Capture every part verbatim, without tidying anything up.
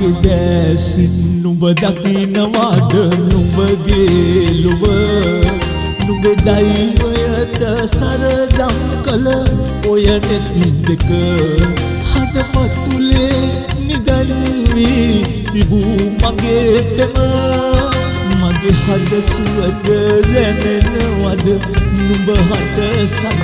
මගේ දැසින් නුඹ දකින්නවාද නුඹගේ ලොව නුඹේ දෛවයට සරදම් කළ ඔය නෙත් දෙක හදපතුලේ නිදන් වී තිබූ මගේ පෙම මගේ හද සුවඳ දැනෙනවද නුඹ හට සද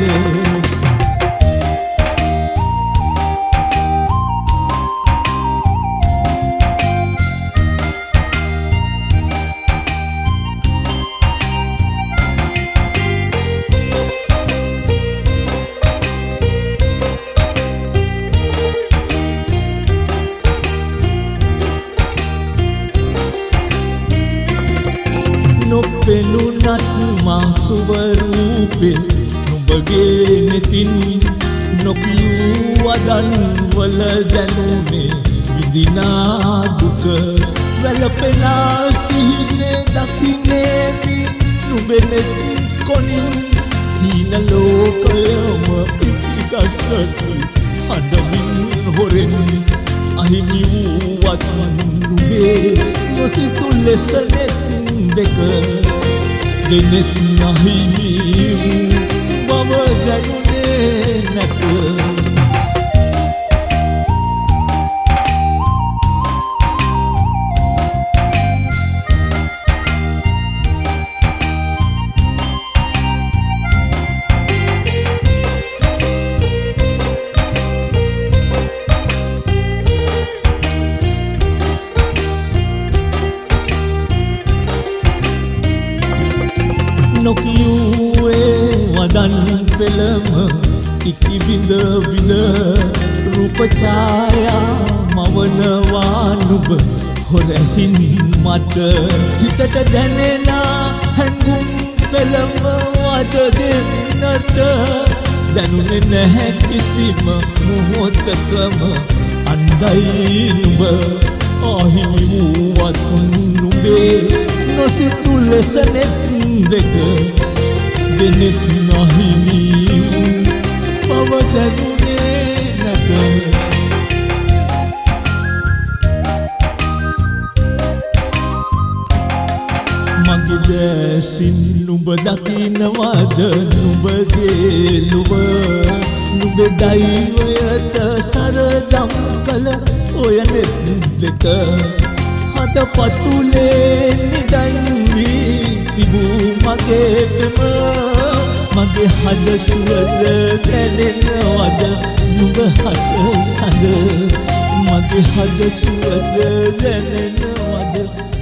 නොපෙනුනත් මා සුවරූපේ නුඹගේ නෙතින් නොකියූ වදන් වල දැනුනේ විඳිනා දුක වැළපෙනා සිහිනේ දකින්නේමි නුඹේ නෙත් කොනින් හීන ලෝකයම පිටිකසති අඬමින් හොරෙන් අහිමි වූවත් නුඹේ නොසිතු ලෙස නෙත් දෙක දෙනෙත් නැහිමි මම දැනුනේ නැත නොකියුවේ වදන් පෙළම ඉකි බිඳ බිඳ රූප ඡායා මවනවා නුඹ හොරහින් මට හිතට දැනෙන හැඟුම් පෙළම වද දෙන්නට දැනුනේ නැහැ කිසිම මොහොතකම අන්දයි නුඹ අහිමි වූවත් නුඹේ නොසිතු ලෙස නෙත් දෙක දෙනෙත් නැහිමි මම දැනුනේ නැත මගේ දැසින් නුඹ දකින්නවාද නුඹගේ ලොව නුඹේ දෛවයට සරදම් කළ ඔය නෙත් දෙක හදපතුලේ නිදන් වී තිබූ මගේ පෙම මගේ හද සුවඳ දැනෙනවද නුඹ හට සඳ මගේ හද සුවඳ දැනෙනවද